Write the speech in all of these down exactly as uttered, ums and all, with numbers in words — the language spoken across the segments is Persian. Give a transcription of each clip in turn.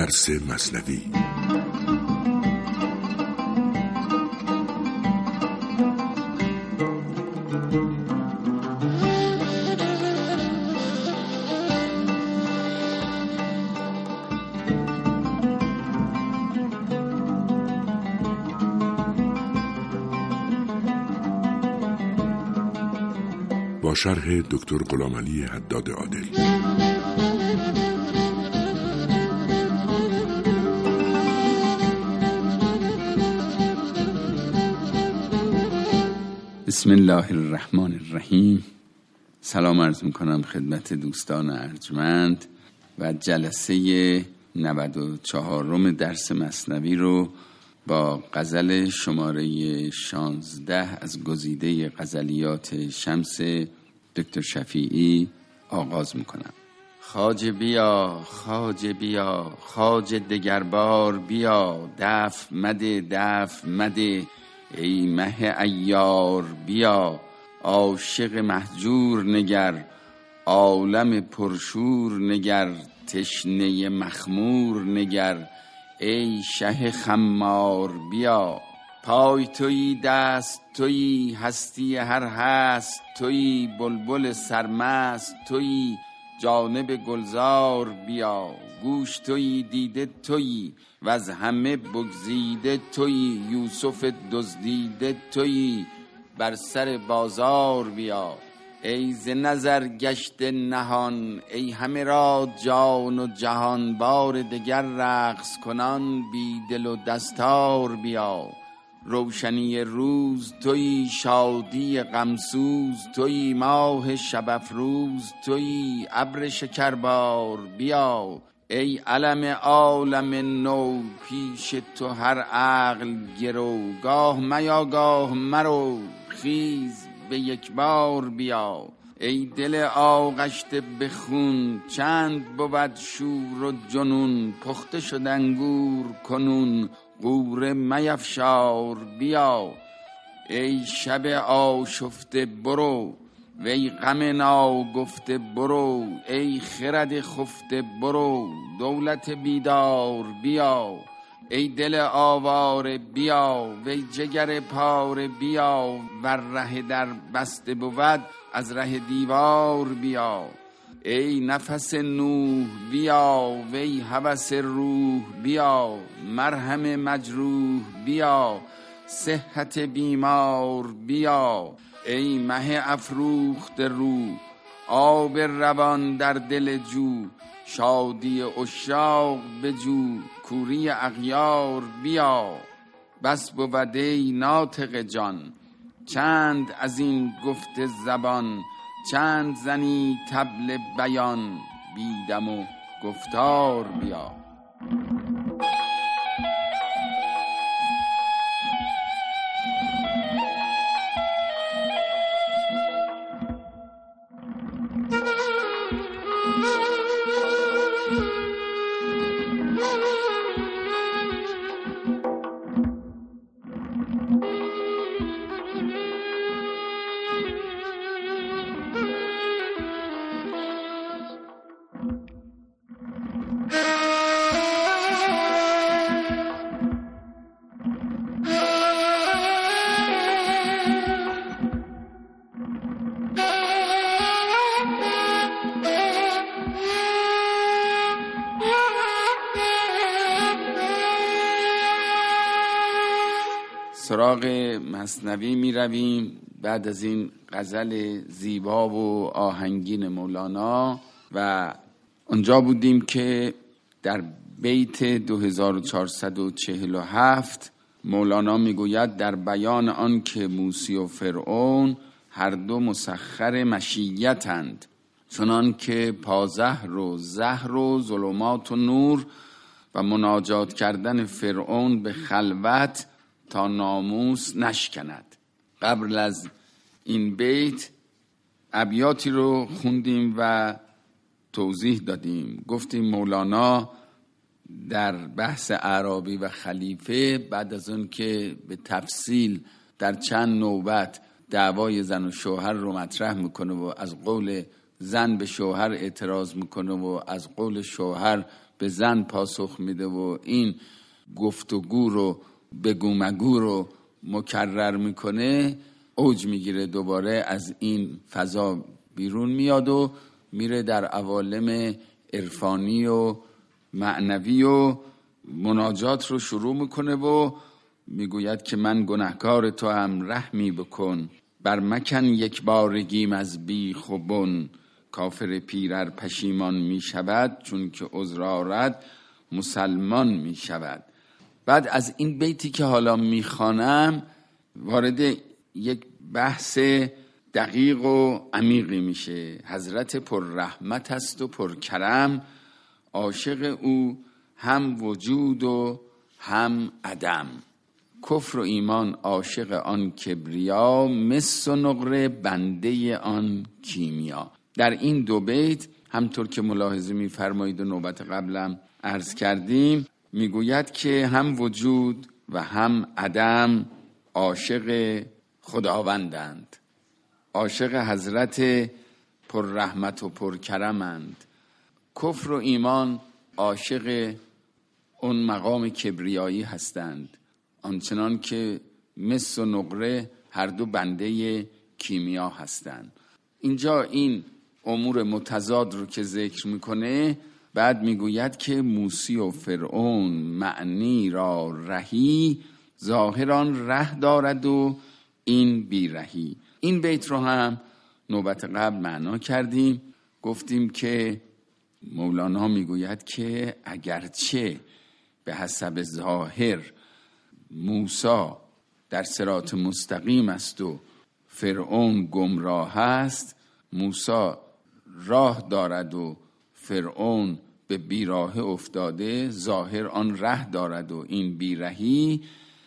درس مثنوی. با شرح دکتر غلامعلی حداد عادل. بسم الله الرحمن الرحیم. سلام عرض میکنم خدمت دوستان ارجمند و جلسه نود و چهارم درس مثنوی رو با غزل شماره شانزده از گزیده غزلیات شمس دکتر شفیعی آغاز میکنم. خواجه بیا خواجه بیا خواجه دگربار بیا، دف مده دف مده ای مه عیار بیا، عاشق مهجور نگر عالم پرشور نگر، تشنه مخمور نگر ای شه خمار بیا. پای تویی دست تویی هستی هر هست تویی، بلبل سرمست تویی جانب گلزار بیا، گوش تویی دیده تویی و از همه بگزیده تویی، یوسف دزدیده تویی بر سر بازار بیا. ای ز نظر گشت نهان ای همه را جان و جهان، بار دگر رقص کنان بی دل و دستار بیا. روشنی روز تویی شادی غمسوز تویی، ماه شب افروز تویی ابر شکربار بیا. ای علم عالم نو پیش تو هر عقل گرو، گاه میا گاه مرو خیز به یک بار بیا. ای دل آغشته به خون چند بود شور و جنون، پخته شد انگور کنون غوره میفشار بیا. ای شب آشفته برو وی غم ناگفته برو، ای خرد خفته برو دولت بیدار بیا. ای دل آواره بیا وی جگر پاره بیا، ور ره در بسته بود از ره دیوار بیا. ای نفس نوح بیا وی هوس روح بیا، مرهم مجروح بیا صحت بیمار بیا. ای مه افروخت رو آب روان در دل جو، شادی عشاق بجو کوری اغیار بیا. بس بود ای ناطق جان چند از این گفت زبان، چند زنی طبل بیان بیدم و گفتار بیا. سراغ مثنوی می رویم بعد از این غزل زیبا و آهنگین مولانا، و اونجا بودیم که در بیت دو هزار و چهارصد و چهل و هفت مولانا می گوید در بیان آن که موسی و فرعون هر دو مسخر مشیتند، چنان که پازهر و زهر و ظلمات و نور و مناجات کردن فرعون به خلوت تا ناموس نشکند. قبل از این بیت ابیاتی رو خوندیم و توضیح دادیم. گفتیم مولانا در بحث اعرابی و خلیفه بعد از اون که به تفصیل در چند نوبت دعوای زن و شوهر رو مطرح میکنه و از قول زن به شوهر اعتراض میکنه و از قول شوهر به زن پاسخ میده و این گفتگو رو بگو مگو رو مکرر میکنه، اوج میگیره، دوباره از این فضا بیرون میاد و میره در عوالم عرفانی و معنوی و مناجات رو شروع میکنه و میگوید که من گناهکار تو هم رحمی بکن، بر مکن یک بارگیم از بیخ و بن، کافر پیرر پشیمان میشود چون که عذر آرد مسلمان میشود. بعد از این بیتی که حالا میخوانم وارد یک بحث دقیق و عمیقی میشه. حضرت پر رحمت است و پر کرم، عاشق او هم وجود و هم عدم، کفر و ایمان عاشق آن کبریا، مس و نقره بنده آن کیمیا. در این دو بیت همطور که ملاحظه میفرمایید و نوبت قبلم عرض کردیم، میگوید که هم وجود و هم عدم عاشق خداوندند، عاشق حضرت پر رحمت و پر کرمند. کفر و ایمان عاشق اون مقام کبریایی هستند، آنچنان که مس و نقره هر دو بنده کیمیا هستند. اینجا این امور متضاد رو که ذکر میکنه، بعد میگوید که موسی و فرعون معنی را رهی، ظاهران ره دارد و این بی رهی. این بیت رو هم نوبت قبل معنا کردیم، گفتیم که مولانا میگوید که اگرچه به حسب ظاهر موسی در صراط مستقیم است و فرعون گمراه است، موسی راه دارد و فرعون به بیراه افتاده، ظاهر آن ره دارد و این بیرهی،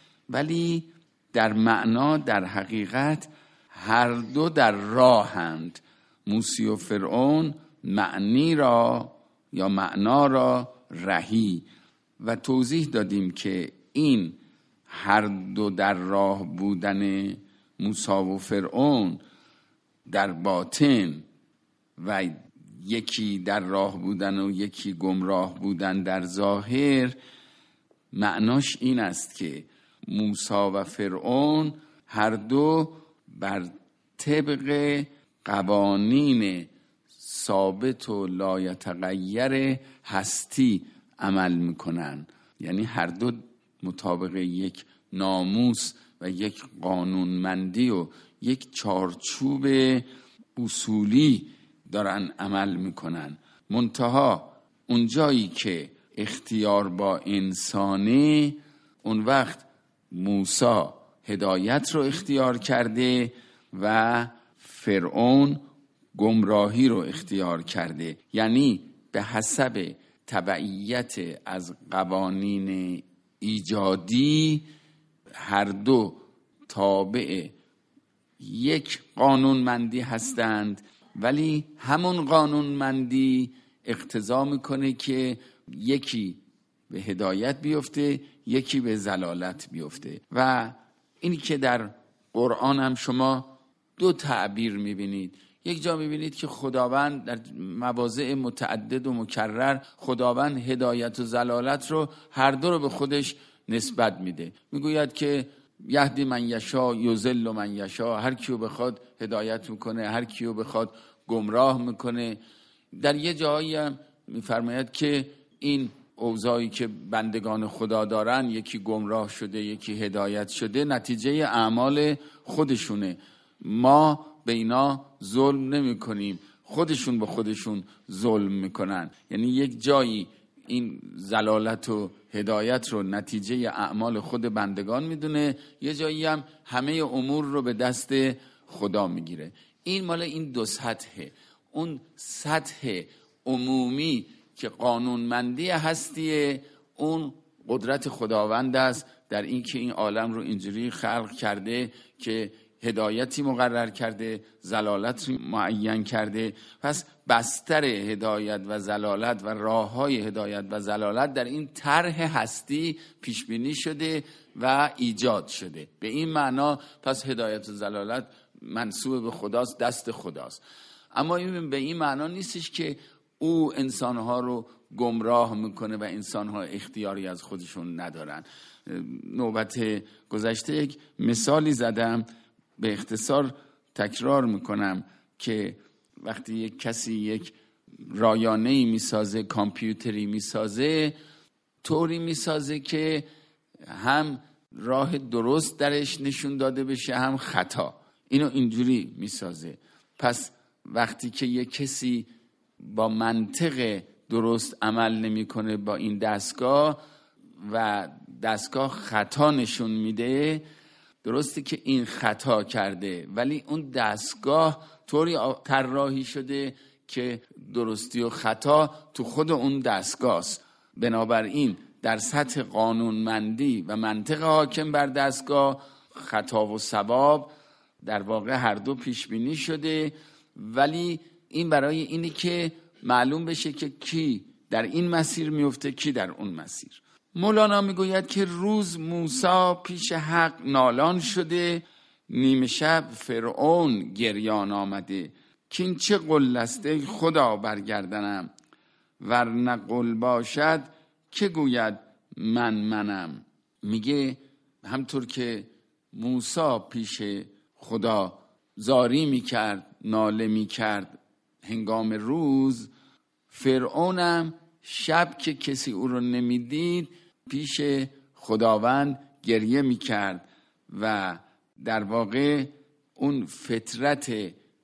ولی در معنا در حقیقت هر دو در راهند. موسی و فرعون معنی را یا معنا را رهی، و توضیح دادیم که این هر دو در راه بودن موسی و فرعون در باطن و یکی در راه بودن و یکی گمراه بودن در ظاهر، معناش این است که موسی و فرعون هر دو بر طبق قوانین ثابت و لایتغیر هستی عمل میکنن، یعنی هر دو مطابق یک ناموس و یک قانونمندی و یک چارچوب اصولی دارن عمل میکنن. منتها اونجایی که اختیار با انسانه، اون وقت موسی هدایت رو اختیار کرده و فرعون گمراهی رو اختیار کرده، یعنی به حسب تبعیت از قوانین ایجادی هر دو تابع یک قانونمندی هستند، ولی همون قانونمندی اقتضا میکنه که یکی به هدایت بیفته، یکی به ضلالت بیفته. و اینی که در قرآن هم شما دو تعبیر میبینید. یک جا میبینید که خداوند در مواضع متعدد و مکرر خداوند هدایت و ضلالت رو هر دو رو به خودش نسبت میده. میگوید که یهدی من یشا یضل من یشا، هر کیو بخواد هدایت میکنه، هر کیو بخواد گمراه میکنه. در یه جایی هم میفرماید که این اوضاعی که بندگان خدا دارن، یکی گمراه شده یکی هدایت شده، نتیجه اعمال خودشونه. ما به اینا ظلم نمی کنیم، خودشون به خودشون ظلم میکنن. یعنی یک جایی این ضلالت و هدایت رو نتیجه اعمال خود بندگان میدونه، یه جایی هم همه امور رو به دست خدا میگیره. این مال این دو سطحه. اون سطح عمومی که قانونمندی هستیه، اون قدرت خداوند است در این که این عالم رو اینجوری خلق کرده که هدایتی مقرر کرده، ضلالت معین کرده. پس بستر هدایت و ضلالت و راههای هدایت و ضلالت در این طرح هستی پیش بینی شده و ایجاد شده. به این معنا پس هدایت و ضلالت منسوب به خداست، دست خداست. اما این به این معنا نیستش که او انسانها رو گمراه میکنه و انسانها اختیاری از خودشون ندارن. نوبت گذشته یک مثالی زدم، به اختصار تکرار میکنم که وقتی یک کسی یک رایانه‌ای میسازه، کامپیوتری میسازه، طوری میسازه که هم راه درست درش نشون داده بشه هم خطا. اینو اینجوری میسازه. پس وقتی که یک کسی با منطق درست عمل نمیکنه با این دستگاه و دستگاه خطا نشون میده، درسته که این خطا کرده ولی اون دستگاه طوری طراحی شده که درستی و خطا تو خود اون دستگاه است. بنابراین در سطح قانونمندی و منطق حاکم بر دستگاه خطا و صواب در واقع هر دو پیش بینی شده، ولی این برای اینه که معلوم بشه که کی در این مسیر میفته کی در اون مسیر. مولانا میگوید که روز موسی پیش حق نالان شده، نیمه شب فرعون گریان آمده، که این چه قل است ای خدا برگردنم، ورنه قل باشد که گوید من منم. میگه همطور که موسی پیش خدا زاری میکرد، ناله میکرد هنگام روز، فرعونم شب که کسی او رو نمیدید پیش خداوند گریه میکرد و در واقع اون فطرت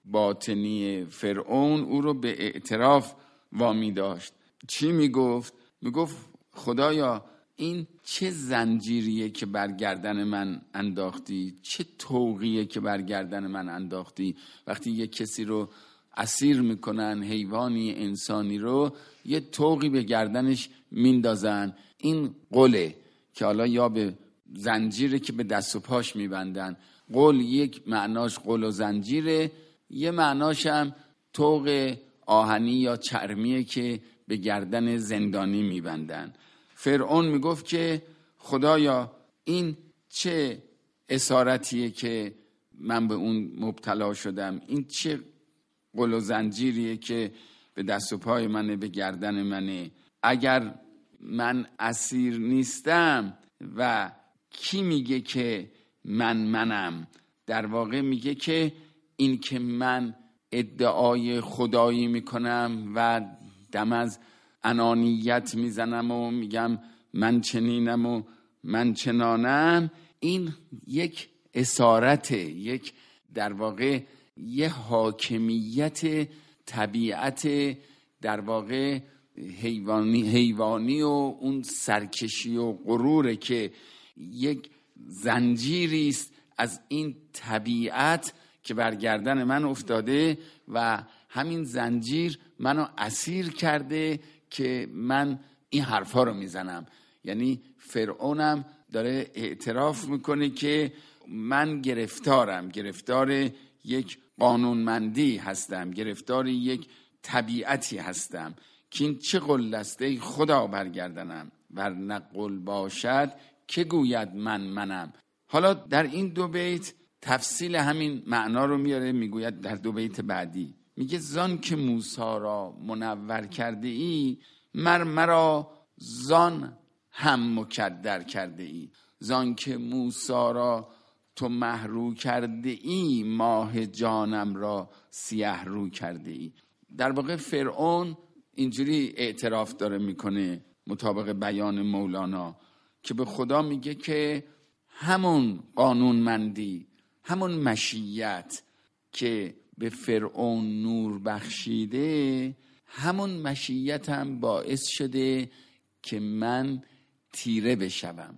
باطنی فرعون او رو به اعتراف وامی داشت. چی میگفت؟ میگفت خدایا این چه زنجیریه که بر گردن من انداختی، چه طوقیه که بر گردن من انداختی. وقتی یک کسی رو اسیر میکنن، حیوانی انسانی رو، یه طوقی به گردنش میندازن، این قله که حالا یا به زنجیره که به دست و پاش میبندن. قل یک معناش قل و زنجیره، یه معناش هم طوق آهنی یا چرمیه که به گردن زندانی میبندن. فرعون میگفت که خدایا این چه اسارتیه که من به اون مبتلا شدم، این چه قل و زنجیریه که به دست و پای منه، به گردن منه. اگر من اسیر نیستم و کی میگه که من منم؟ در واقع میگه که این که من ادعای خدایی میکنم و دم از انانیت میزنم و میگم من چنینم و من چنانم، این یک اسارته، یک در واقع یه حاکمیت طبیعت در واقع حیوانی حیوانی و اون سرکشی و غروره که یک زنجیری است از این طبیعت که بر گردن من افتاده و همین زنجیر منو اسیر کرده که من این حرفا رو میزنم. یعنی فرعونم داره اعتراف میکنه که من گرفتارم، گرفتار یک قانونمندی هستم، گرفتار یک طبیعتی هستم که این چه قل است ای خدا برگردنم، ورنه قل باشد که گوید من منم. حالا در این دو بیت تفصیل همین معنا رو میاره، میگوید در دو بیت بعدی میگه زان که موسی را منور کرده ای، مر مرا زان هم مکدر کرده ای. زان که موسی را تو محرو کرده ای، ماه جانم را سیه رو کرده ای. در واقع فرعون اینجوری اعتراف داره میکنه مطابق بیان مولانا که به خدا میگه که همون قانونمندی، همون مشیت که به فرعون نور بخشیده، همون مشیت هم باعث شده که من تیره بشوم.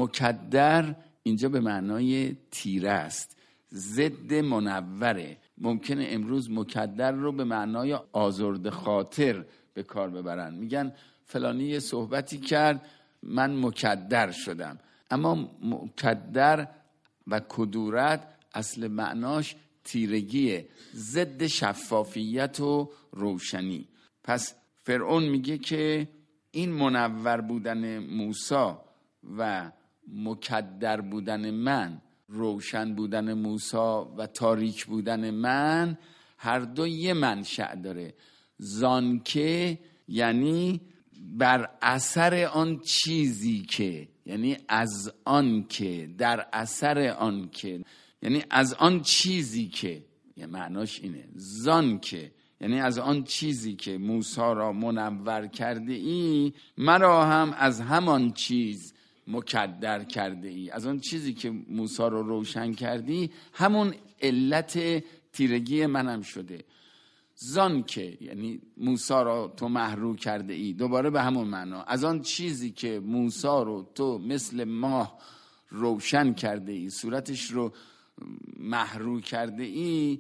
مکدر اینجا به معنای تیره است، ضد منوره. ممکنه امروز مکدر رو به معنای آزرده خاطر به کار ببرن، میگن فلانی یه صحبتی کرد من مکدر شدم. اما مکدر و کدورت اصل معناش تیرگیه، ضد شفافیت و روشنی. پس فرعون میگه که این منور بودن موسی و مکدر بودن من، روشن بودن موسی و تاریک بودن من، هر دو یه منشأ داره. زانکه یعنی بر اثر آن چیزی که، یعنی از آن که، در اثر آن که، یعنی از آن چیزی که، یعنی معناش اینه. زانکه یعنی از آن چیزی که موسی را منور کرده ای، مرا هم از همان چیز مکدر کرده ای. از آن چیزی که موسی را روشن کردی، همون علت تیرگی منم شده. زانکه یعنی موسی را تو محرو کرده ای، دوباره به همون معنا. از آن چیزی که موسی رو تو مثل ماه روشن کرده ای، صورتش رو محرو کرده ای،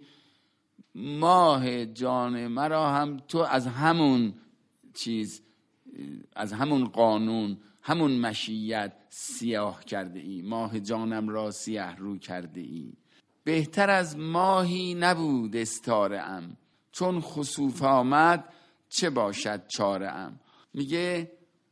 ماه جان مرا هم تو از همون چیز، از همون قانون، همون مشیت سیاه کرده ای. ماه جانم را سیاه رو کرده ای. بهتر از ماهی نبود استاره ام، چون خسوف آمد چه باشد چاره ام. میگه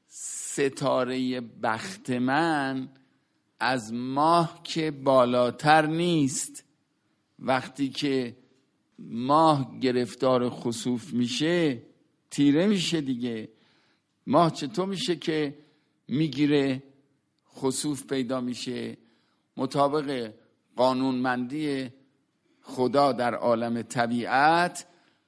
ستاره بخت من از ماه که بالاتر نیست. وقتی که ماه گرفتار خسوف میشه تیره میشه دیگه. ماه چطور میشه که میگیره خسوف پیدا میشه؟ مطابق قانونمندی خدا در عالم طبیعت،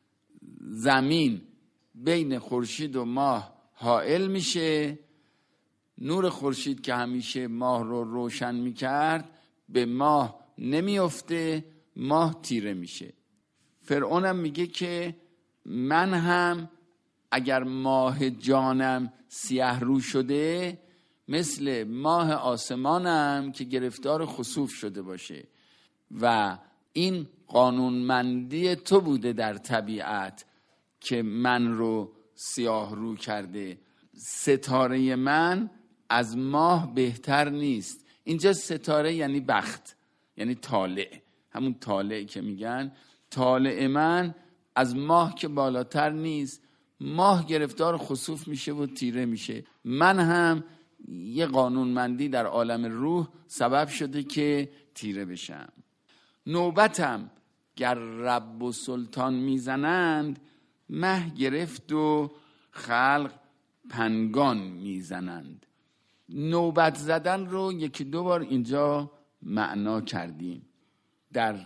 زمین بین خورشید و ماه حائل میشه. نور خورشید که همیشه ماه رو روشن میکرد به ماه نمیفته، ماه تیره میشه. فرعونم میگه که من هم اگر ماه جانم سیاه رو شده، مثل ماه آسمانم که گرفتار خسوف شده باشه. و این قانونمندی تو بوده در طبیعت که من رو سیاه رو کرده. ستاره من از ماه بهتر نیست. اینجا ستاره یعنی بخت، یعنی طالع، همون طالع که میگن. طالع من از ماه که بالاتر نیست. ماه گرفتار خسوف میشه و تیره میشه. من هم یه قانونمندی در عالم روح سبب شده که تیره بشم. نوبتم گر رب و سلطان میزنند، مه گرفت و خلق پنگان میزنند. نوبت زدن رو یکی دو بار اینجا معنا کردیم. در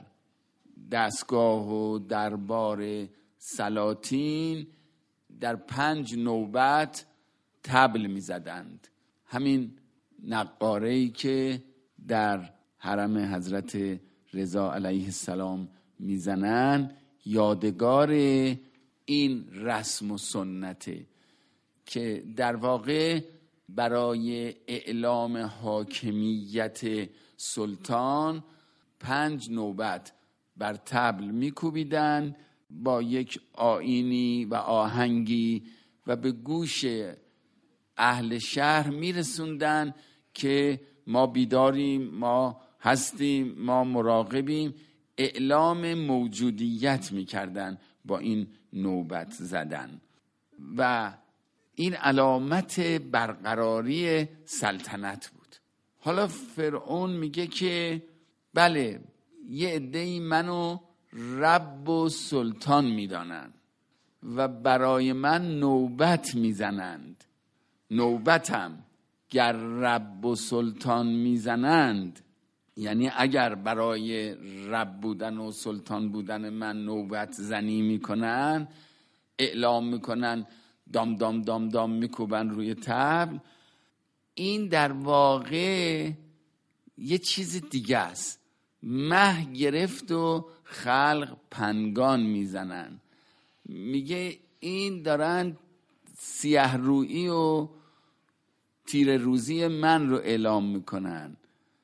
دستگاه و دربار سلاطین در پنج نوبت طبل میزدند. همین نقاره‌ای که در حرم حضرت رضا علیه السلام میزنن یادگار این رسم و سنته که در واقع برای اعلام حاکمیت سلطان پنج نوبت بر طبل میکوبیدن با یک آیینی و آهنگی و به گوش اهل شهر میرسوندن که ما بیداریم، ما هستیم، ما مراقبیم. اعلام موجودیت میکردن با این نوبت زدن و این علامت برقراری سلطنت بود. حالا فرعون میگه که بله، یه عده‌ای منو رب و سلطان میدانند و برای من نوبت میزنند. نوبتم گر رب و سلطان میزنند، یعنی اگر برای رب بودن و سلطان بودن من نوبت زنی میکنن، اعلام میکنن، دام دام دام دام میکوبن روی طبل، این در واقع یه چیز دیگه است. مه گرفت و خلق پنگان میزنن. میگه این دارن سیاه روئی و تیر روزی من رو اعلام میکنن.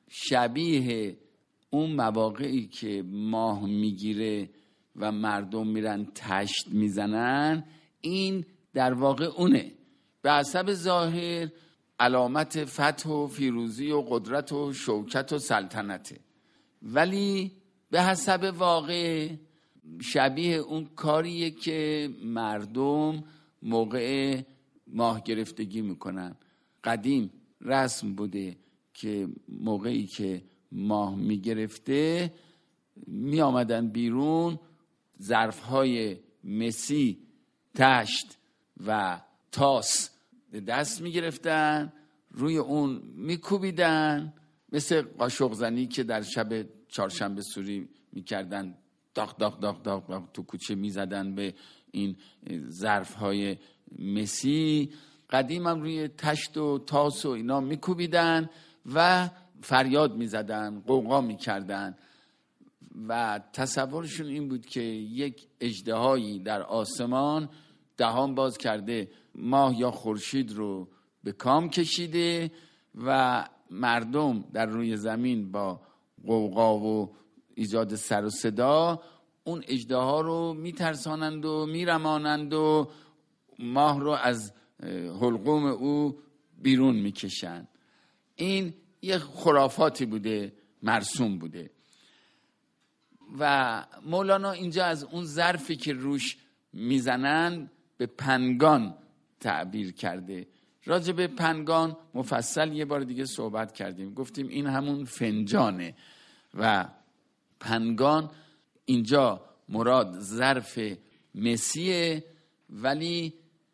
شبیه اون مواقعی که ماه میگیره و مردم میرن تشت میزنن، این در واقع اونه. به حسب ظاهر علامت فتح و فیروزی و قدرت و شوکت و سلطنته، ولی به حسب واقع شبیه اون کاریه که مردم موقع ماه گرفتگی میکنن. قدیم رسم بوده که موقعی که ماه میگرفته می آمدن بیرون، ظرفهای مسی تشت و تاس به دست میگرفتن، روی اون میکوبیدن، مثل قاشق زنی که در شب چهارشنبه سوری میکردن، داغ داغ داغ داغ داغ تو کوچه میزدن به این ظرف های مسی. قدیم هم روی تشت و تاس و اینا میکوبیدن و فریاد میزدن، قوقا میکردن و تصورشون این بود که یک اژدهایی در آسمان دهان باز کرده، ماه یا خورشید رو به کام کشیده و مردم در روی زمین با قوقا و ایجاد سر و صدا اون اژدها رو میترسانند و میرمانند و ماه رو از حلقوم او بیرون میکشند. این یه خرافاتی بوده، مرسوم بوده. و مولانا اینجا از اون ظرفی که روش میزنن به پنگان تعبیر کرده. راجع به پنگان مفصل یه بار دیگه صحبت کردیم، گفتیم این همون فنجانه و پنگان اینجا مراد ظرف مسیه، ولی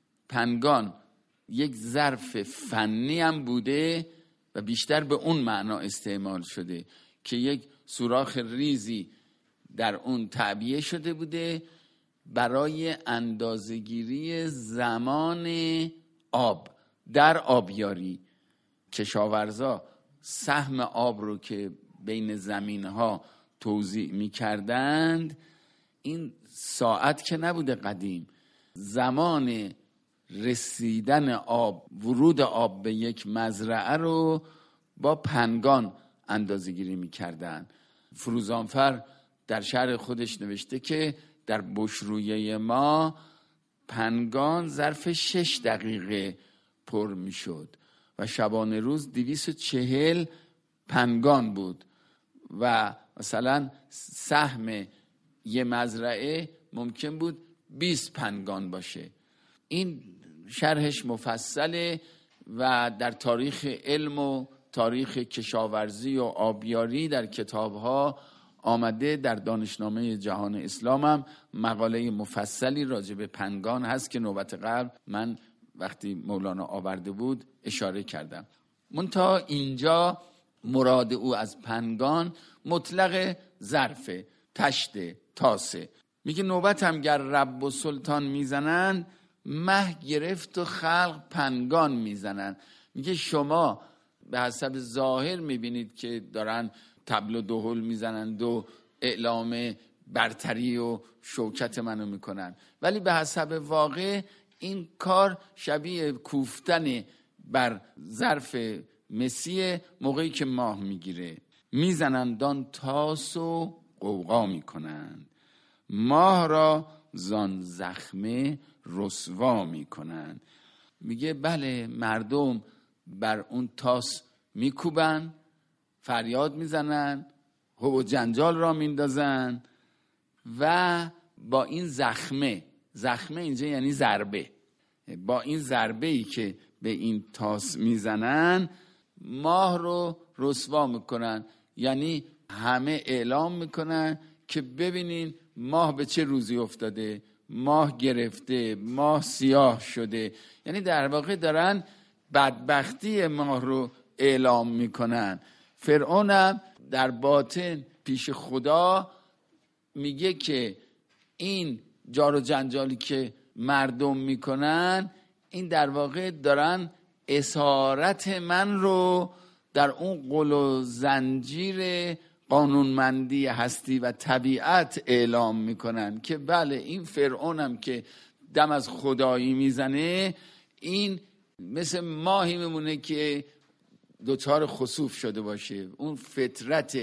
پنگان یک ظرف فنی هم بوده و بیشتر به اون معنا استعمال شده که یک سوراخ ریزی در اون تعبیه شده بوده برای اندازه‌گیری زمان آب در آبیاری. کشاورزا سهم آب رو که بین زمینها توزیع می کردند، این ساعت که نبوده قدیم، زمان رسیدن آب، ورود آب به یک مزرعه رو با پنگان اندازه گیری می کردن. فروزانفر در شعر خودش نوشته که در بشرویه ما پنگان ظرف شش دقیقه پر می شد و شبانه روز دویست و چهل پنگان بود و مثلا سهم یه مزرعه ممکن بود بیست پنگان باشه. این شرحش مفصله و در تاریخ علم و تاریخ کشاورزی و آبیاری در کتابها آمده. در دانشنامه جهان اسلام هم مقاله مفصلی راجع به پنگان هست که نوبت قبل من وقتی مولانا آورده بود اشاره کردم. منتها اینجا مراد او از پنگان مطلق ظرف، تشت، تاسه. میگه نوبت هم گر رب و سلطان میزنن، مه گرفت و خلق پنگان میزنن. میگه شما به حسب ظاهر میبینید که دارن طبل و دهل میزنند و اعلام برتری و شوکت منو میکنن، ولی به حسب واقع این کار شبیه کوفتن بر ظرف مسی موقعی که ماه میگیره. میزنندان تاس و قوقا میکنند، ماه را زان زخمه رسوا میکنند. میگه بله، مردم بر اون تاس میکوبن، فریاد میزنن، هو و جنجال را میندازن و با این زخمه، زخمه اینجا یعنی ضربه، با این ضربه ای که به این تاس میزنن ماه رو رسوا میکنن، یعنی همه اعلام میکنن که ببینین ماه به چه روزی افتاده، ماه گرفته، ماه سیاه شده. یعنی در واقع دارن بدبختی ماه رو اعلام میکنن. فرعون هم در باطن پیش خدا میگه که این جار و جنجالی که مردم میکنن، این در واقع دارن اسارت من رو در اون قل و زنجیر قانونمندی هستی و طبیعت اعلام میکنن که بله، این فرعون هم که دم از خدایی میزنه، این مثل ماهی میمونه که دوچار خسوف شده باشه. اون فطرت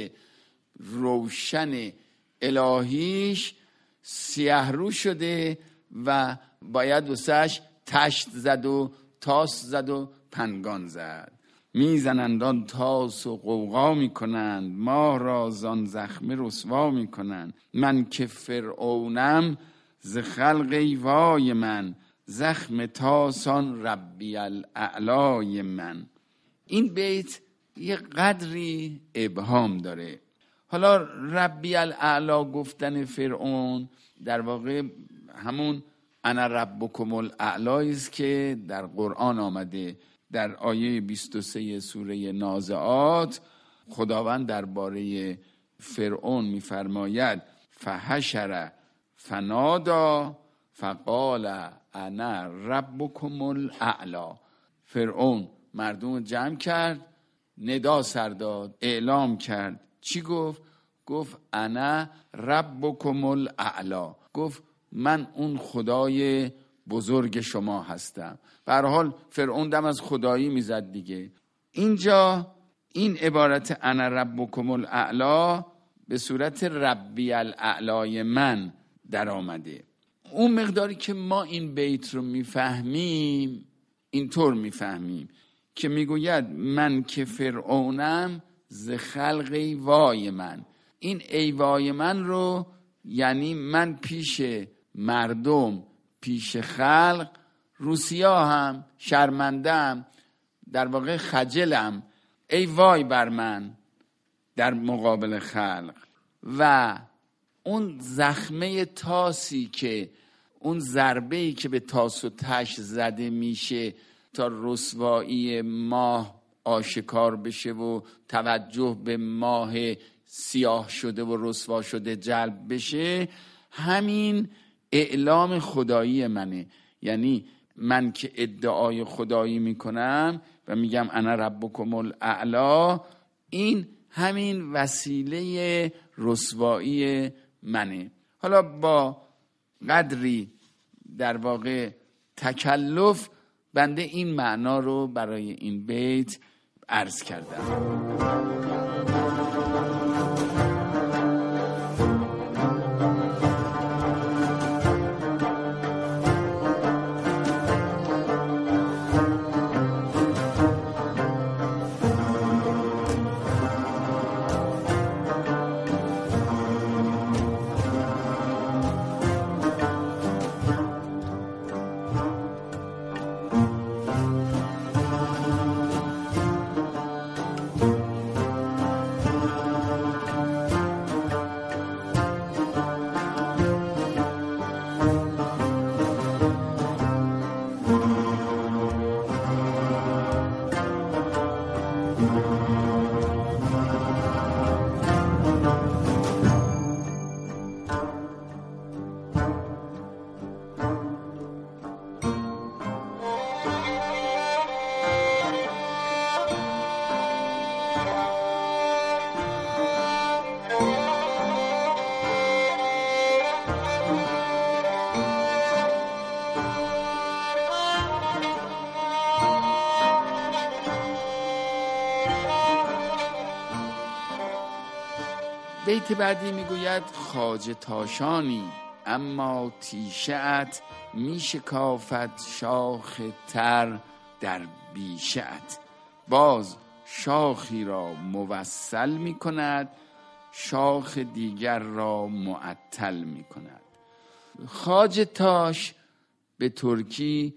روشن الهیش سیاه رو شده و باید واسش تشت زد و تاس زد و پنگان زد. میزنند آن تاس و قوقا میکنند، ما را زان زخمه رسوا میکنند. من که فرعونم ز خلق ای وای من، زخم تاسان ربی الاعلای من. این بیت یه قدری ابهام داره. حالا ربی الاعلا گفتن فرعون در واقع همون انا ربکم الاعلی است که در قرآن آمده. در آیه بیست و سه سوره نازعات خداوند درباره فرعون میفرماید فحشر فنادا فقال انا ربکم الاعلی. فرعون مردم جمع کرد، ندا سر داد، اعلام کرد. چی گفت؟ گفت انا ربکم الاعلی. گفت من اون خدای بزرگ شما هستم. به هر حال فرعون دم از خدایی میزد دیگه. اینجا این عبارت انا ربکم الاعلی به صورت ربی الاعلی من در آمده. اون مقداری که ما این بیت رو میفهمیم اینطور میفهمیم که میگوید من که فرعونم ز خلقی وای من. این ای وای من رو یعنی من پیش مردم، پیش خلق روسیاهم، شرمندم، در واقع خجلم، ای وای بر من در مقابل خلق. و اون زخمه تاسی که اون ضربه‌ای که به تاس و تش زده میشه تا رسوایی ماه آشکار بشه و توجه به ماه سیاه شده و رسوا شده جلب بشه، همین اعلام خدایی منه. یعنی من که ادعای خدایی میکنم و میگم انا ربکم الاعلی، این همین وسیله رسوایی منه. حالا با قدری در واقع تکلف بنده این معنا رو برای این بیت عرض کردم. بیت بعدی میگوید خواجه تاشانی اما تیشه‌ات میشکافد شاخ تر در بیشه‌ات. باز شاخی را موصل میکند، شاخ دیگر را معطل میکند. خواجه تاش به ترکی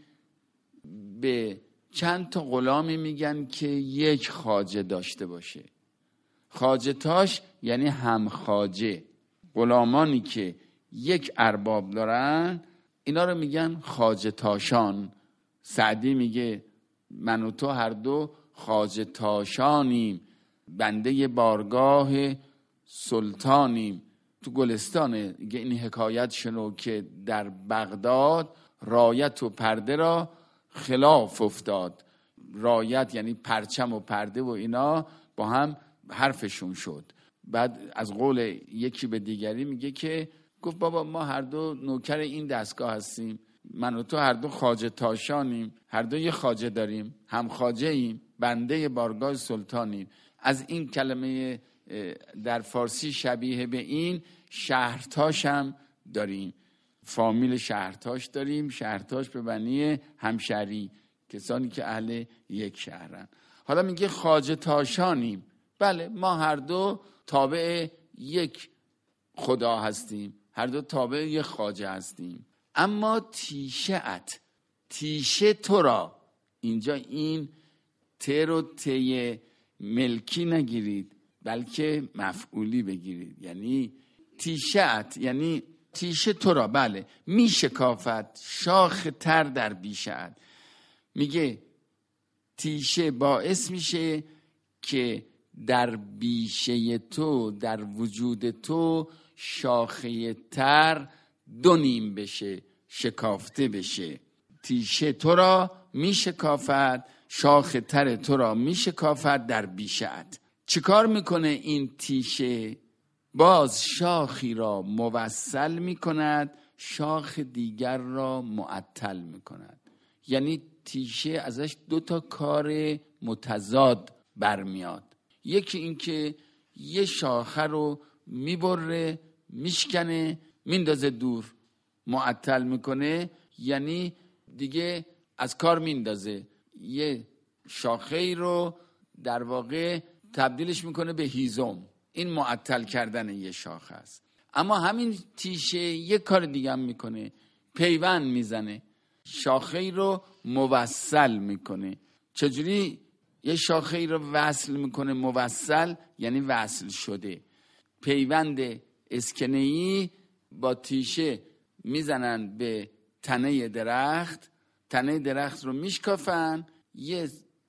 به چند تا غلامی میگن که یک خواجه داشته باشه. خواجه تاش یعنی هم خواجه. غلامانی که یک ارباب دارن اینا رو میگن خواجه تاشان. سعدی میگه من و تو هر دو خواجه تاشانیم، بنده بارگاه سلطانیم. تو گلستانه این حکایت شنو که در بغداد رایت و پرده را خلاف افتاد. رایت یعنی پرچم و پرده و اینا با هم حرفشون شد. بعد از قول یکی به دیگری میگه که گفت بابا ما هر دو نوکر این دستگاه هستیم، من و تو هر دو خواجه تاشانیم، هر دو یه خواجه داریم، هم خواجه ایم، بنده بارگاه سلطانیم. از این کلمه در فارسی شبیه به این شهرتاش هم داریم، فامیل شهرتاش داریم. شهرتاش به معنی همشهری، کسانی که اهل یک شهرن. حالا میگه خواجه تاشانیم. بله ما هر دو تابع یک خدا هستیم، هر دو تابع یک خواجه هستیم. اما تیشه‌ات، تیشه تو را، اینجا این ت رو ته ملکی نگیرید بلکه مفعولی بگیرید. یعنی تیشه‌ات یعنی تیشه تو را بله می شکافد شاخ تر در بیشه‌ات. میگه تیشه باعث میشه که در بیشه تو، در وجود تو شاخه تر دو نیم بشه، شکافته بشه. تیشه تو را می شکافد شاخ تر تو را می شکافد در بیشه‌ات. چیکار میکنه این تیشه؟ باز شاخی را موصل میکند، شاخ دیگر را معطل میکند. یعنی تیشه ازش دو تا کار متضاد برمیاد. یکی این که یه شاخه رو میبره، میشکنه، میندازه دور، معطل میکنه، یعنی دیگه از کار میندازه. یه شاخه ای رو در واقع تبدیلش میکنه به هیزم. این معطل کردن یه شاخه است. اما همین تیشه یه کار دیگه هم میکنه، پیوند میزنه، شاخه ای رو موصل میکنه. چجوری یه شاخه ای رو وصل میکنه؟ موصل یعنی وصل شده. پیوند اسکنه‌ای با تیشه میزنن به تنه درخت، تنه درخت رو میشکافن، یه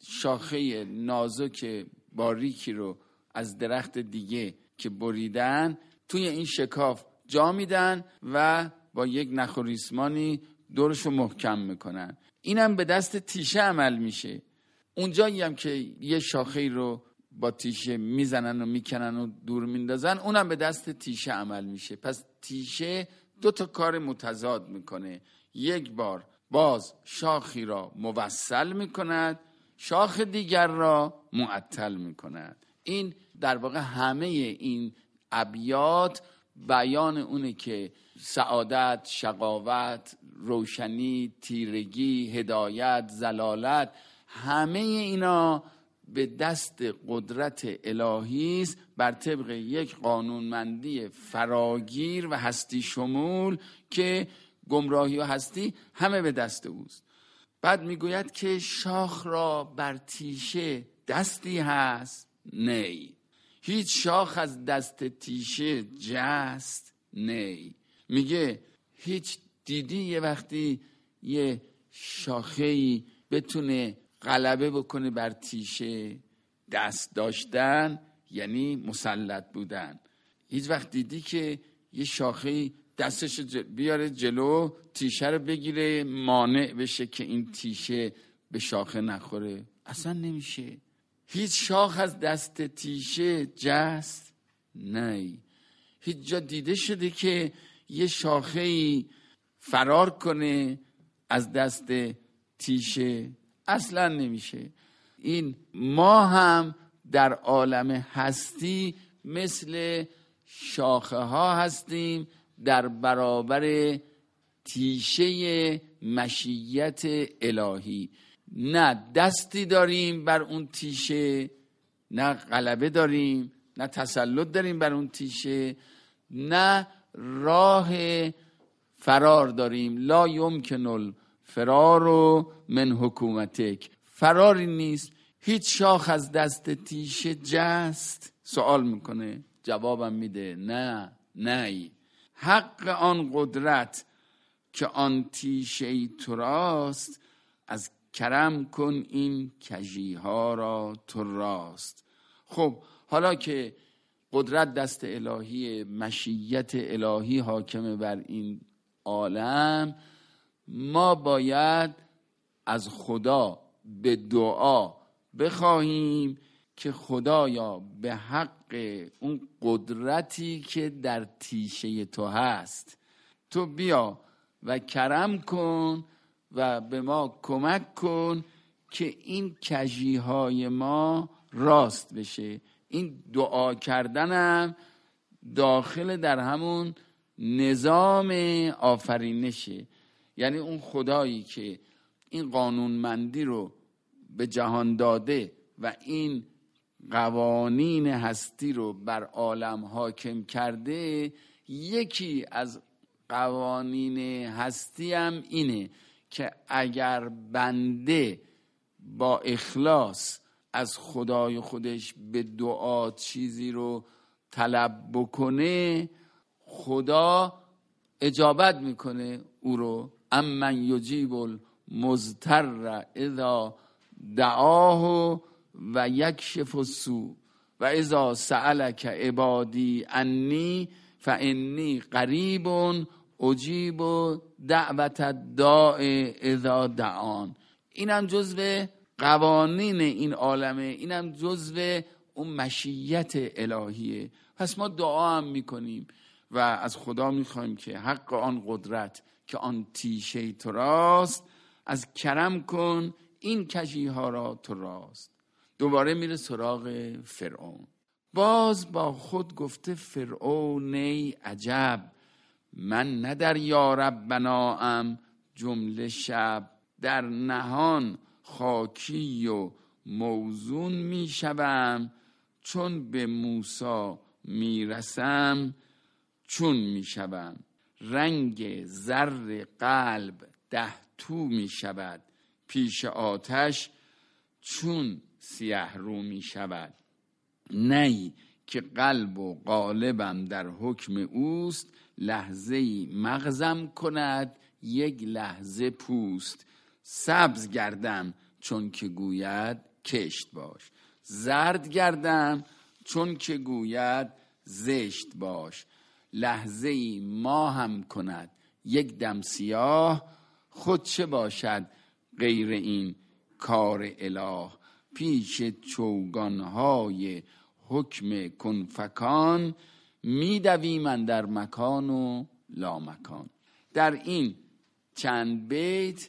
شاخه نازک باریکی رو از درخت دیگه که بریدن توی این شکاف جا میدن و با یک نخ و ریسمانی دورشو محکم میکنن. اینم به دست تیشه عمل میشه. اونجایی هم که یه شاخه رو با تیشه میزنن و میکنن و دور میندازن، اونم به دست تیشه عمل میشه. پس تیشه دو تا کار متضاد میکنه. یک بار باز شاخی را موصل میکند، شاخ دیگر را معطل میکند. این در واقع همه این ابیات بیان اونه که سعادت، شقاوت، روشنی، تیرگی، هدایت، زلالت، همه اینا به دست قدرت الهی است، بر طبق یک قانونمندی فراگیر و هستی شمول که گمراهی و هستی همه به دست اوست. بعد میگوید که شاخ را بر تیشه دستی هست؟ نی. هیچ شاخ از دست تیشه جست؟ نی. میگه هیچ دیدی یه وقتی یه شاخه‌ای بتونه غلبه بکنه بر تیشه؟ دست داشتن یعنی مسلط بودن. هیچ وقت دیدی که یه شاخه‌ای دستش بیاره جلو، تیشه رو بگیره، مانع بشه که این تیشه به شاخه نخوره؟ اصلا نمیشه. هیچ شاخ از دست تیشه جست؟ نه. هیچ جا دیده شده که یه شاخه‌ای فرار کنه از دست تیشه؟ اصلا نمیشه. این ما هم در عالم هستی مثل شاخه ها هستیم در برابر تیشه مشیت الهی. نه دستی داریم بر اون تیشه، نه غلبه داریم، نه تسلط داریم بر اون تیشه، نه راه فرار داریم. لا یمکن الفرار من حکومتک. فراری نیست. هیچ شاخ از دست تیشه جست؟ سوال میکنه، جوابم میده نه نه. حق آن قدرت که آن تیشه ای تو راست، از کرم کن این کژی ها را تو راست. خب حالا که قدرت دست الهی، مشیت الهی حاکمه بر این عالم، ما باید از خدا به دعا بخواهیم که خدایا به حق اون قدرتی که در تیشه تو هست، تو بیا و کرم کن و به ما کمک کن که این کژی‌های ما راست بشه. این دعا کردنم داخل در همون نظام آفرینشه. یعنی اون خدایی که این قانونمندی رو به جهان داده و این قوانین هستی رو بر عالم حاکم کرده، یکی از قوانین هستی هم اینه که اگر بنده با اخلاص از خدای خودش به دعا چیزی رو طلب بکنه، خدا اجابت میکنه او رو. امن یجیب المضطر اذا دعاه و یکشف السوء و اذا سألک عبادی انی فانی قریب اجیب دعوت الداع اذا دعان. اینم جزو قوانین این عالمه، اینم جزو اون مشیت الهیه. پس ما دعا هم میکنیم و از خدا میخوایم که حق آن قدرت که آن تیشه تو راست، از کرم کن این کژی ها را تو راست. دوباره میره سراغ فرعون. باز با خود گفته فرعون ای عجب، من نه در یا ربنا ام جمله شب، در نهان خاکی و موزون میشوم، چون به موسی میرسم چون میشوم. رنگ زر قلب ده تو میشود، پیش آتش چون سیه رو میشود. نی که قلب و قالبم در حکم اوست، لحظه‌ای مغزم کند یک لحظه پوست. سبز گردم چون که گوید کشت باش، زرد گردم چون که گوید زشت باش. لحظه‌ای ماهم کند یک دم سیاه، خود چه باشد غیر این کار اله. پیش چوگانهای حکم کنفکان، میدوی من در مکان و لا مکان. در این چند بیت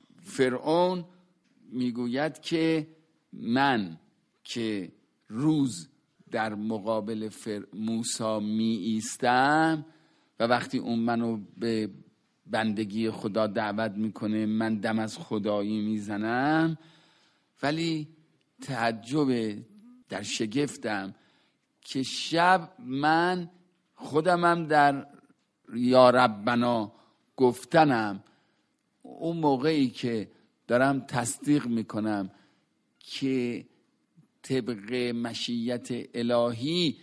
فرعون میگوید که من که روز در مقابل موسی می ایستم و وقتی اون منو به بندگی خدا دعوت میکنه من دم از خدایی میزنم، ولی تعجب در شگفتم که شب من خودمم در یا ربنا گفتنم، اون موقعی که دارم تصدیق میکنم که طبق مشیت الهی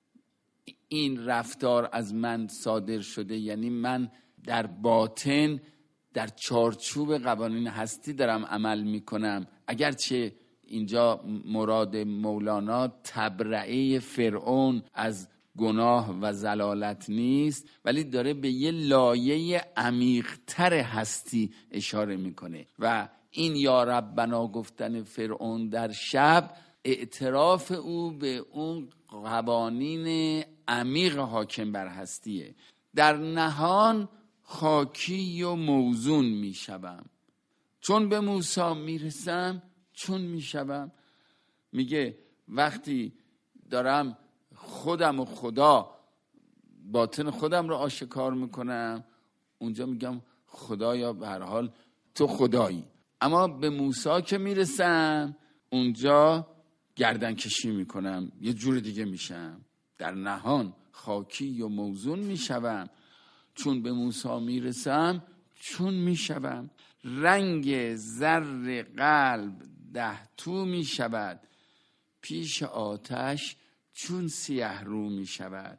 این رفتار از من صادر شده، یعنی من در باطن در چارچوب قوانین هستی دارم عمل میکنم. اگرچه اینجا مراد مولانا تبرئه فرعون از گناه و زلالت نیست، ولی داره به یه لایه عمیق‌تر هستی اشاره میکنه و این یا ربنا گفتن فرعون در شب اعتراف او به اون قوانین عمیق حاکم بر هستیه. در نهان خاکی و موزون میشوم، چون به موسی میرسم چون میشوم. میگه وقتی دارم خودم و خدا باطن خودم رو آشکار میکنم، اونجا میگم خدایا به هر حال تو خدایی، اما به موسی که میرسم اونجا گردن کشی میکنم، یه جور دیگه میشم. در نهان خاکی و موزون میشوم، چون به موسی میرسم چون میشوم. رنگ زر قلب ده تو میشود، پیش آتش چون سیه رو میشود.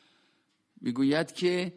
میگوید که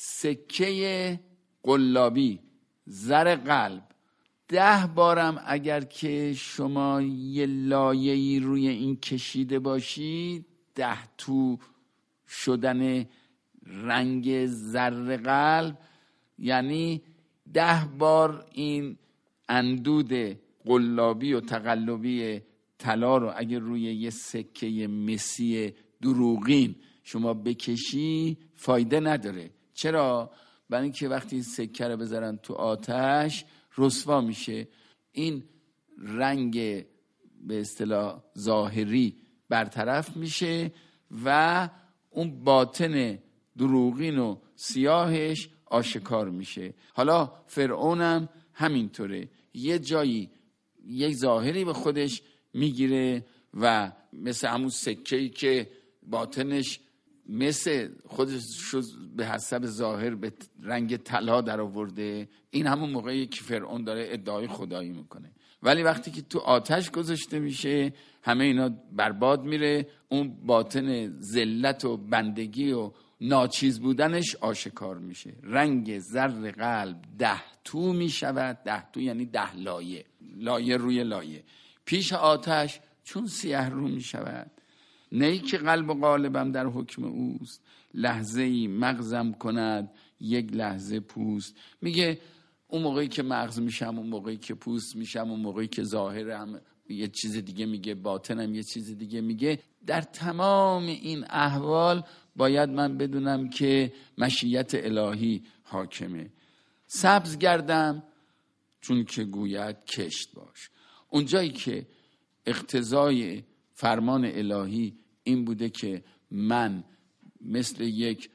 سکه قلابی زر قلب ده بارم اگر که شما یه لایه‌ای روی این کشیده باشی، ده تو شدن رنگ زر قلب یعنی ده بار این اندود قلابی و تقلبی طلا رو اگر روی یه سکه مسی دروغین شما بکشی فایده نداره. چرا؟ برای اینکه وقتی سکه رو بذارن تو آتش رسوا میشه، این رنگ به اصطلاح ظاهری برطرف میشه و اون باطن دروغین و سیاهش آشکار میشه. حالا فرعونم همینطوره، یه جایی یک ظاهری به خودش میگیره و مثل همون سکه‌ای که باطنش مثل خودش به حسب ظاهر به رنگ طلا در آورده، این همون موقعی که فرعون داره ادعای خدایی میکنه. ولی وقتی که تو آتش گذاشته میشه همه اینا برباد میره، اون باطن ذلت و بندگی و ناچیز بودنش آشکار میشه. رنگ زر قلب ده تو میشود، ده تو یعنی ده لایه، لایه روی لایه، پیش آتش چون سیه رو میشود. نی که قلب و قالبم در حکم اوست، لحظه ای مغزم کند یک لحظه پوست. میگه اون موقعی که مغز میشم، اون موقعی که پوست میشم، اون موقعی که ظاهرم یه چیز دیگه میگه، باطنم یه چیز دیگه میگه، در تمام این احوال باید من بدونم که مشیت الهی حاکمه. سبز گردم چون که گوید کشت باش. اونجایی که اقتضای فرمان الهی این بوده که من مثل یک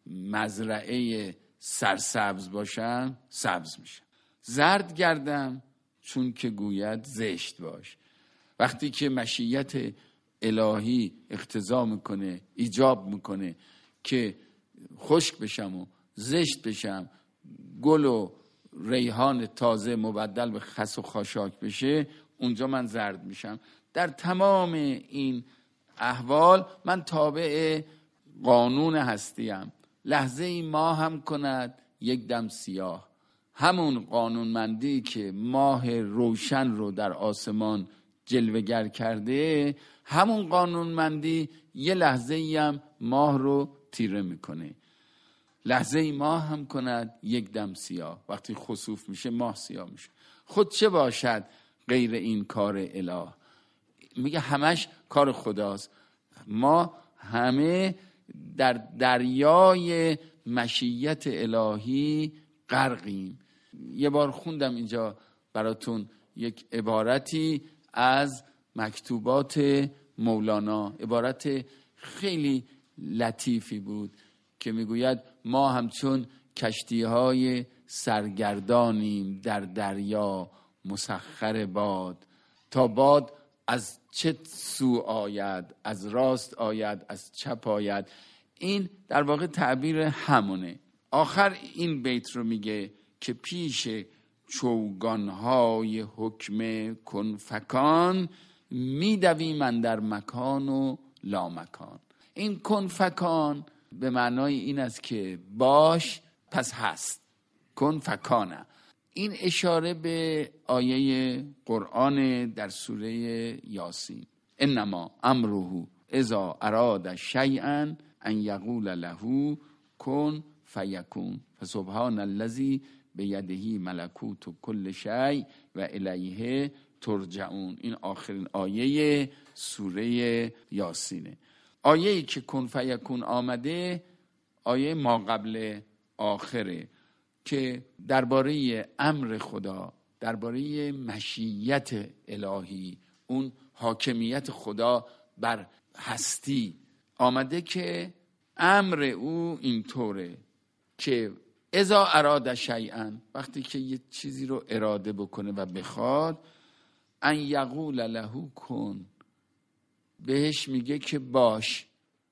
مزرعه سرسبز باشم، سبز میشم. زرد گردم چون که گوید زشت باش. وقتی که مشیت الهی اقتضا میکنه، ایجاب میکنه که خشک بشم و زشت بشم، گل و ریحان تازه مبدل به خس و خاشاک بشه، اونجا من زرد میشم. در تمام این احوال من تابع قانون هستیم. لحظه ای ماه هم کند یک دم سیاه. همون قانونمندی که ماه روشن رو در آسمان جلوه‌گر کرده، همون قانونمندی یه لحظه ای هم ماه رو تیره میکنه. لحظه ای ماه هم کند یک دم سیاه. وقتی خسوف میشه ماه سیاه میشه. خود چه باشد غیر این کار اله؟ میگه همش کار خداست. ما همه در دریای مشیت الهی غرقیم. یه بار خوندم اینجا براتون یک عبارتی از مکتوبات مولانا، عبارت خیلی لطیفی بود که میگوید ما همچون کشتی‌های سرگردانیم در دریا مسخر باد، تا باد از چه سو آید، از راست آید، از چپ آید. این در واقع تعبیر همونه. آخر این بیت رو میگه که پیش چوگانهای حکم کنفکان، میدویم اندر مکان و لامکان. این کنفکان به معنای این است که باش پس هست، کنفکانه. این اشاره به آیه قرآن در سوره یاسین، انما امره اذا اراد شیئا ان یقول له کن فیکون فسبحان الذی بیده ملکوت کل شیء و الیه ترجعون. این آخرین آیه سوره یاسینه. آیه‌ای که کن فیکون آمده آیه ما قبل آخره که درباره امر خدا، درباره مشیت الهی، اون حاکمیت خدا بر هستی آمده که امر او اینطوره که اذا اراد شیئا، وقتی که یه چیزی رو اراده بکنه و بخواد، ان یقول له کن، بهش میگه که باش،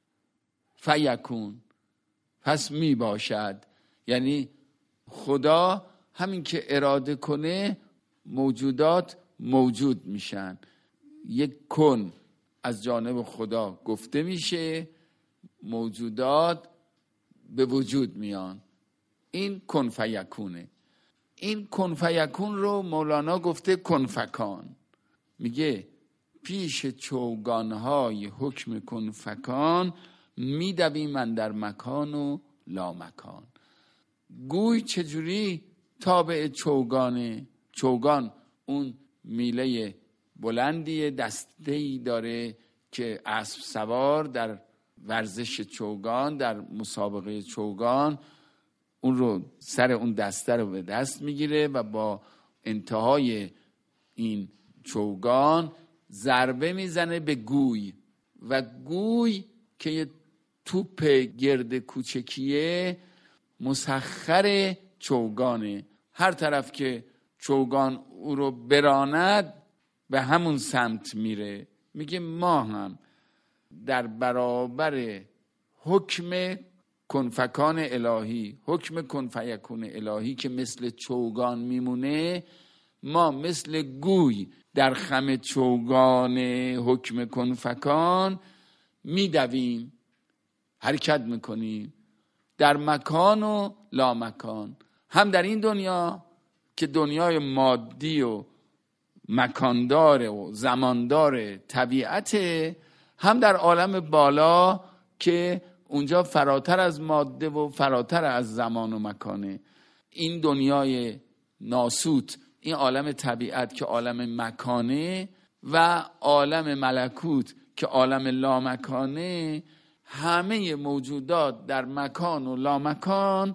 فیکون، پس می باشد. یعنی خدا همین که اراده کنه موجودات موجود میشن. یک کن از جانب خدا گفته میشه، موجودات به وجود میان. این کن فیکونه. این کن فیکون رو مولانا گفته کنفکان. میگه پیش چوگانهای حکم کنفکان، میدویم من در مکان و لامکان. گوی چجوری تابع چوگانه؟ چوگان اون میله بلندی دسته‌ای داره که اسب سوار در ورزش چوگان، در مسابقه چوگان، اون رو سر اون دسته رو به دست میگیره و با انتهای این چوگان ضربه میزنه به گوی و گوی که یه توپ گرد کوچکیه مسخر چوگانه. هر طرف که چوگان او رو براند به همون سمت میره. میگه ما هم در برابر حکم کنفکان الهی، حکم کنفیکون الهی که مثل چوگان میمونه، ما مثل گوی در خم چوگان حکم کنفکان میدویم، حرکت میکنیم در مکان و لامکان، هم در این دنیا که دنیای مادی و مکاندار و زماندار طبیعته، هم در عالم بالا که اونجا فراتر از ماده و فراتر از زمان و مکانه. این دنیای ناسوت، این عالم طبیعت که عالم مکانه و عالم ملکوت که عالم لامکانه، همه موجودات در مکان و لامکان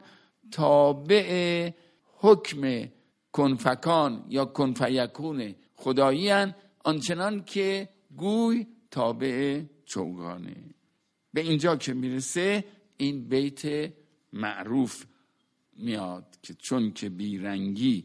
تابع حکم کنفکان یا کنفیکون خدایی هن، آنچنان که گوی تابع چوگانه. به اینجا که میرسه این بیت معروف میاد که چون که بیرنگی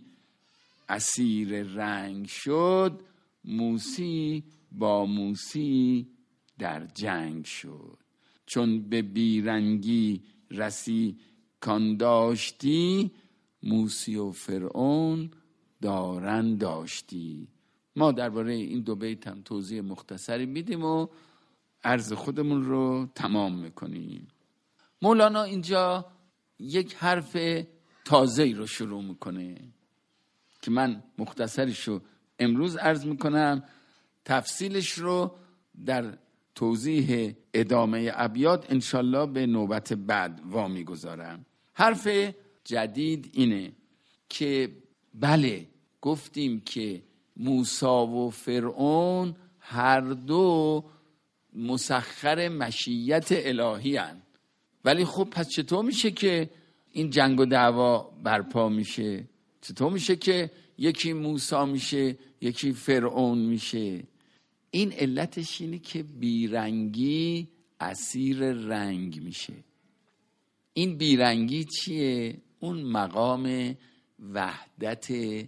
اسیر رنگ شد، موسی با موسی در جنگ شد. چون به بیرنگی رسی کان داشتی، موسی و فرعون دارن داشتی. ما درباره این دو بیت هم توضیح مختصری میدیم و عرض خودمون رو تمام میکنیم. مولانا اینجا یک حرف تازه‌ای رو شروع میکنه که من مختصرش رو امروز عرض میکنم، تفصیلش رو در توضیح ادامه ابیات انشالله به نوبت بعد وامی گذارم. حرف جدید اینه که بله گفتیم که موسی و فرعون هر دو مسخر مشیت الهی هن، ولی خب پس چطور میشه که این جنگ و دعوا برپا میشه؟ چطور میشه که یکی موسی میشه یکی فرعون میشه؟ این علتش اینه که بیرنگی اسیر رنگ میشه. این بیرنگی چیه؟ اون مقام وحدت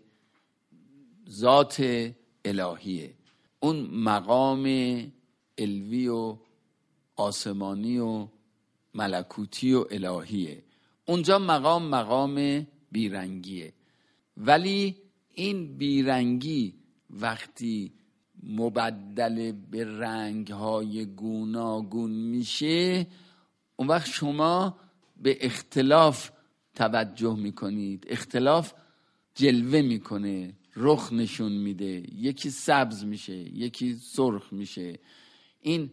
ذات الهیه، اون مقام علوی و آسمانی و ملکوتی و الهیه. اونجا مقام مقام بیرنگیه. ولی این بیرنگی وقتی مبدل به رنگ‌های گوناگون میشه، اون وقت شما به اختلاف توجه میکنید. اختلاف جلوه میکنه، رخ نشون میده، یکی سبز میشه یکی سرخ میشه. این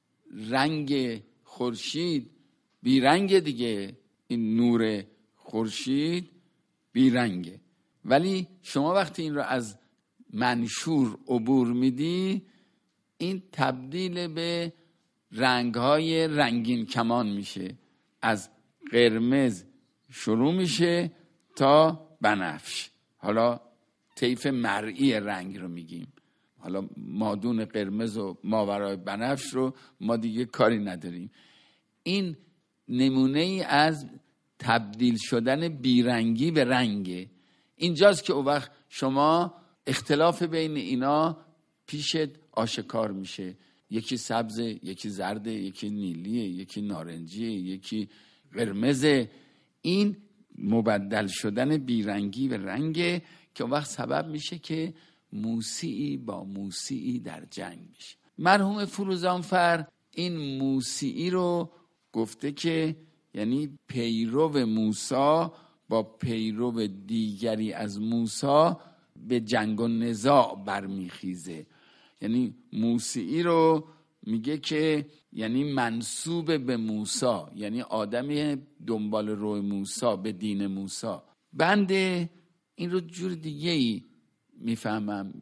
رنگ خورشید بیرنگ دیگه، این نور خورشید بیرنگه. ولی شما وقتی این رو از منشور عبور میدی، این تبدیل به رنگ‌های رنگین کمان میشه. از قرمز شروع میشه تا بنفش. حالا طیف مرئی رنگ رو میگیم. حالا مادون قرمز و ماورای بنفش رو ما دیگه کاری نداریم. این نمونه ای از تبدیل شدن بیرنگی به رنگه. اینجاست که اون وقت شما اختلاف بین اینا پیشت آشکار میشه. یکی سبزه، یکی زرده، یکی نیلیه، یکی نارنجیه، یکی قرمزه. این مبدل شدن بیرنگی به رنگه که اون وقت سبب میشه که موسیقی با موسیقی در جنگ میشه. مرحوم فروزانفر این موسیقی رو گفته که یعنی پیرو موسی با پیرو دیگری از موسی به جنگ و نزاع برمیخیزه. یعنی موسیقی رو میگه که یعنی منسوب به موسی، یعنی آدمی دنبال روی موسی، به دین موسی. بنده این رو جور دیگه ای میفهمم.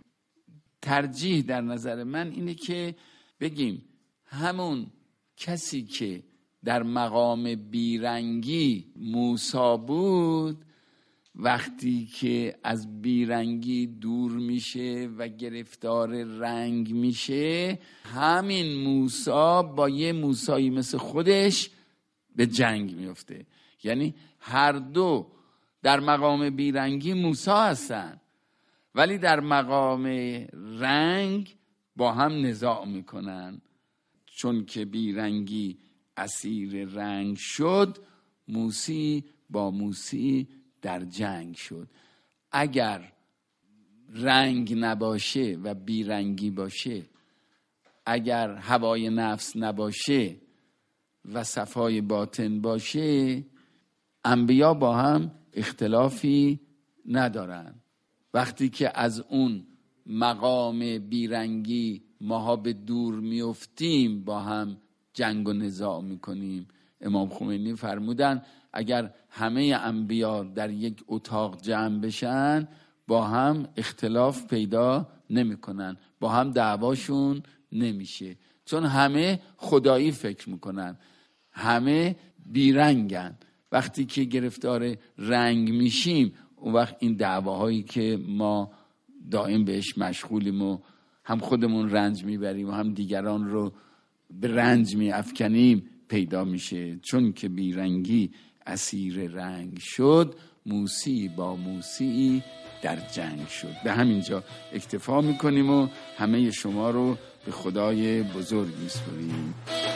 ترجیح در نظر من اینه که بگیم همون کسی که در مقام بیرنگی موسی بود، وقتی که از بیرنگی دور میشه و گرفتار رنگ میشه، همین موسی با یه موسی مثل خودش به جنگ میفته. یعنی هر دو در مقام بیرنگی موسی هستن، ولی در مقام رنگ با هم نزاع میکنن. چون که بیرنگی اسیر رنگ شد، موسی با موسی در جنگ شد. اگر رنگ نباشه و بیرنگی باشه، اگر هوای نفس نباشه و صفای باطن باشه، انبیا با هم اختلافی ندارن. وقتی که از اون مقام بیرنگی ماها به دور میفتیم با هم جنگ و نزاع میکنیم. امام خمینی فرمودن اگر همه انبیا در یک اتاق جمع بشن با هم اختلاف پیدا نمیکنن، با هم دعواشون نمیشه، چون همه خدایی فکر میکنن، همه بیرنگن. وقتی که گرفتار رنگ میشیم اون وقت این دعواهایی که ما دائم بهش مشغولیم و هم خودمون رنج میبریم و هم دیگران رو به رنج میافکنیم پیدا میشه. چون که بیرنگی اسیر رنگ شد، موسی با موسی در جنگ شد. به همینجا اکتفا میکنیم و همه شما رو به خدای بزرگ میسپاریم.